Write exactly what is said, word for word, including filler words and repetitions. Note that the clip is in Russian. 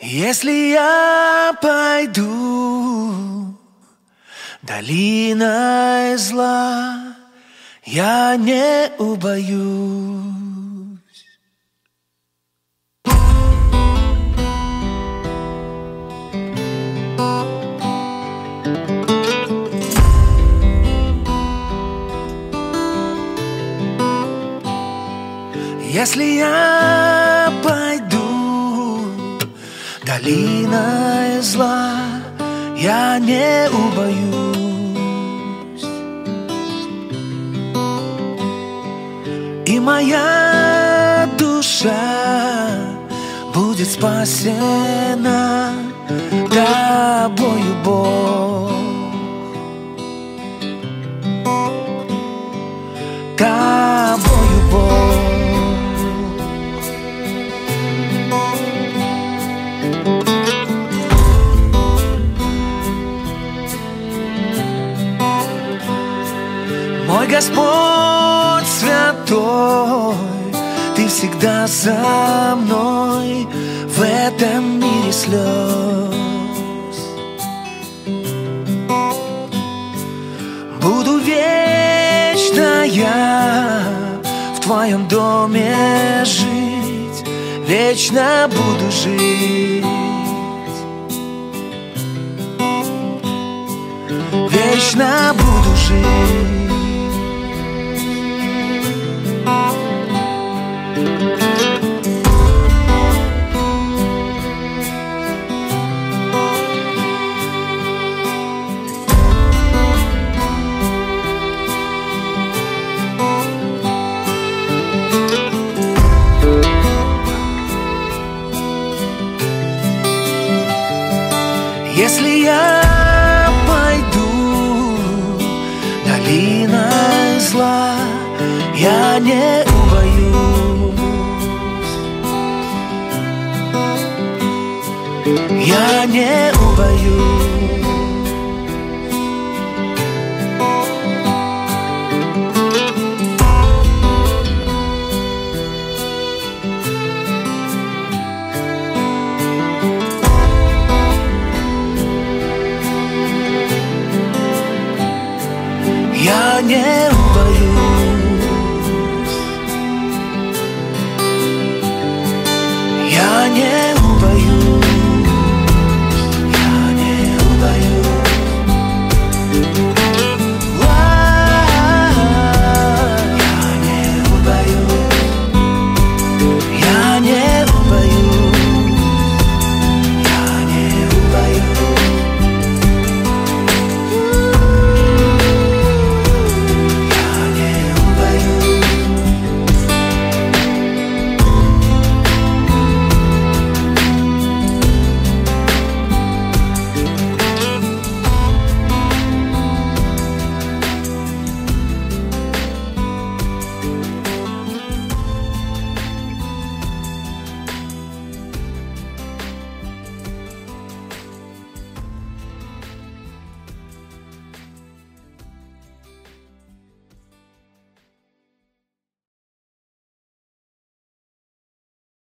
Если я пойду долиной зла, я не убоюсь. Если я пойду долиной зла, я не убоюсь. И моя душа будет спасена тобою, Бог. Тобою, Бог. Мой Господь святой, Ты всегда со мной в этом мире слез. Буду вечно я в Твоем доме жить, вечно буду жить, вечно буду жить. Если я пойду долиной зла, я не убоюсь. Я не убоюсь.